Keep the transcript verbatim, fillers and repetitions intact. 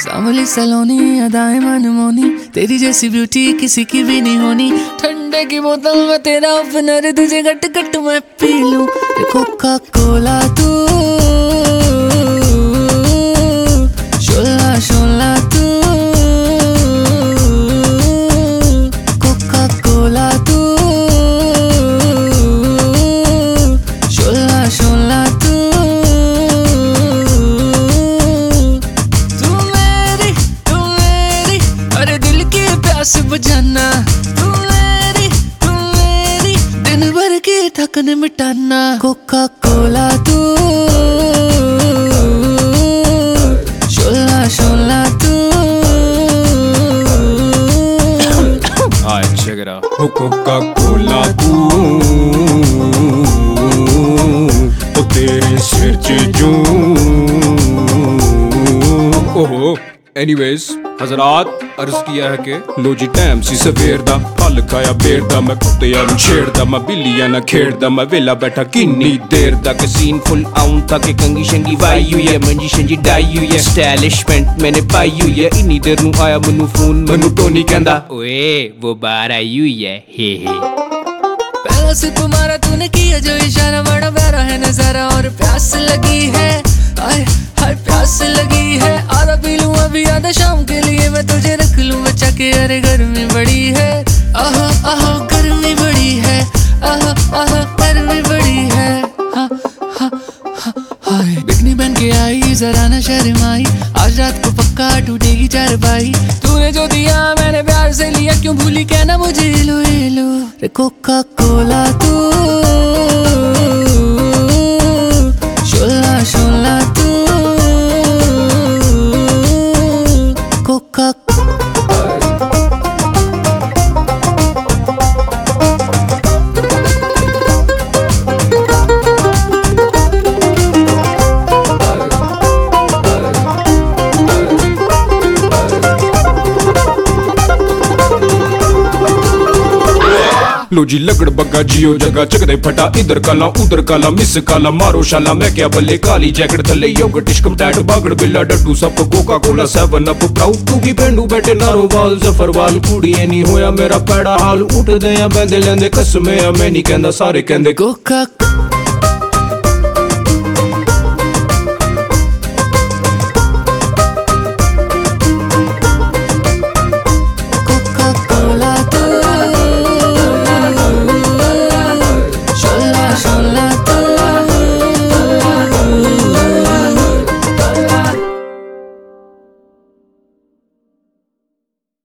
सांवली सलोनी अदाएं मनमोनी, तेरी जैसी ब्यूटी किसी की भी नहीं होनी। ठंडे की बोतल में तेरा ओपनर, तुझे गट गट मैं पी लूं। कोका कोला तू, शोला शोला तू, कोका कोला तू, शोला शोला तू। तू मेरी तू मेरी अरे दिल की प्यास बुझाना, तू मेरी तू मेरी दिन भर की थकन मिटाना। कोका कोला तू, शोला शोला तू। Alright, check it out. Coca Cola तू, ओ तेरे सिर च जूं। ओहो, एनीवेज हजरात अर्ज किया है कि लो जी टाइम सी सवेर दा, फल खाया बेर दा, मैं कुत्तियां नूं छेड़दा, मैं बिल्लियां नाल खेड़दा, मैं वेला बैठा किन्नी देर दा। के सीन फुल आउं था कि कंगी शंगी वाई हुई है, मंजी शंजी डाई हुई है, स्टाइलिशमेंट मैंने पाई हुई है। इन्नी देर नूं आया मैनू फोन, मैनू टोनी कहंदा ओए वो बाहर आई हुई है, हे हे। पहला से तुम्हारा तूने किया जो इशारा, बड़ा प्यारा है नजारा और प्यास लगी है, आए हाय प्यास लगी है। आधा पी लूं अभी आधा शाम के लिए, मैं तुझे रख लूं बचा के। अरे गर्मी बड़ी है, आहा आहा गर्मी बड़ी है, आहा आहा गर्मी बड़ी है। हा हा हा हाय बिकनी बन के आई जरा न शर्माई, आज रात को पक्का टूटेगी चारपाई। तूने जो दिया मैंने प्यार से लिया, क्यों भूली कहना मुझे लो ये लो। रे कोका कोला तू, शोला शोला तू, कोका लो जी लगड़ बग्गा जियो जगा चकदे फटा, इधर काला उधर काला मिस काला मारो शाला। मैं क्या बल्ले काली जैकेट थले योगर्ट टिश्कम टैट बागड़ बिल्ला डट्टू सब Coca Cola seven up proud to की पेंडू बैठे नारो वाल जफरवाल। कुड़ी नहीं होया मेरा पैड़ा हाल, उठ दे या बैंदे लेंदे कसमे मैं नहीं कहंदा सारे कहंदे कोका